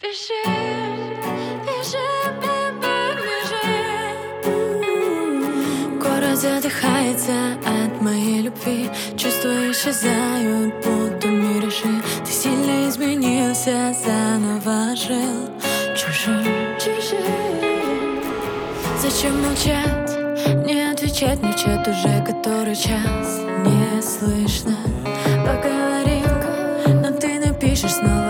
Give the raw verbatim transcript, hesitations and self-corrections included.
Пиши, пиши, бэби, пиши. Город задыхается от моей любви. Чувства исчезают, будто миражи. Ты сильно изменился, заново жил чужим, чужим. Зачем молчать, не отвечать мне чат уже который час. Не слышно, поговорим, но ты напишешь снова.